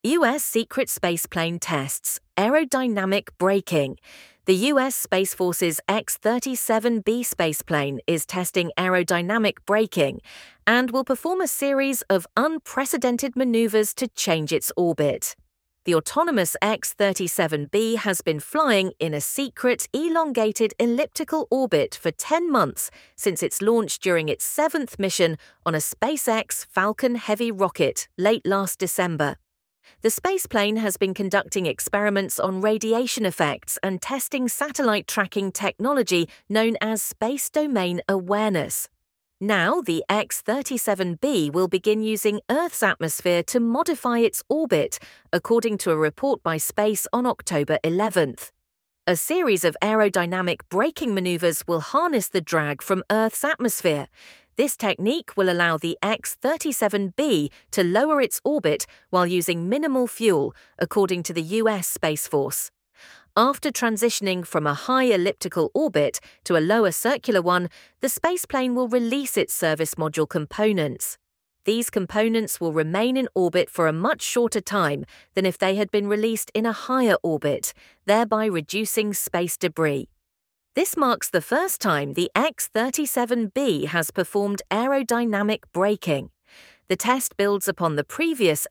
U.S. secret spaceplane tests aerodynamic braking. The U.S. Space Force's X-37B spaceplane is testing aerodynamic braking and will perform a series of unprecedented maneuvers to change its orbit. The autonomous X-37B has been flying in a secret, elongated elliptical orbit for 10 months since its launch during its 7th mission on a SpaceX Falcon Heavy rocket late last December. The spaceplane has been conducting experiments on radiation effects and testing satellite tracking technology known as space domain awareness. Now, the X-37B will begin using Earth's atmosphere to modify its orbit, according to a report by Space on October 11th. A series of aerodynamic braking maneuvers will harness the drag from Earth's atmosphere. This technique will allow the X-37B to lower its orbit while using minimal fuel, according to the U.S. Space Force. After transitioning from a high elliptical orbit to a lower circular one, the spaceplane will release its service module components. These components will remain in orbit for a much shorter time than if they had been released in a higher orbit, thereby reducing space debris. This marks the first time the X-37B has performed aerodynamic braking. The test builds upon the previous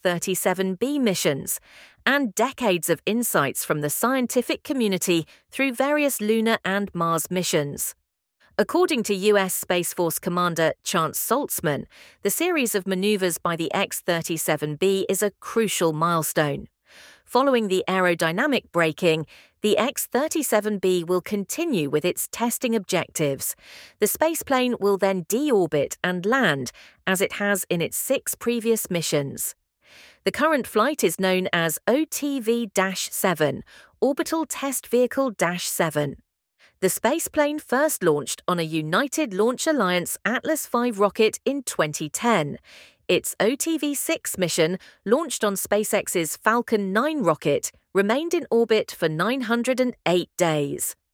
X-37B missions and decades of insights from the scientific community through various lunar and Mars missions. According to U.S. Space Force Commander Chance Saltzman, the series of maneuvers by the X-37B is a crucial milestone. Following the aerodynamic braking, the X-37B will continue with its testing objectives. The spaceplane will then deorbit and land, as it has in its 6 previous missions. The current flight is known as OTV-7, Orbital Test Vehicle-7. The spaceplane first launched on a United Launch Alliance Atlas V rocket in 2010. Its OTV-6 mission, launched on SpaceX's Falcon 9 rocket, remained in orbit for 908 days.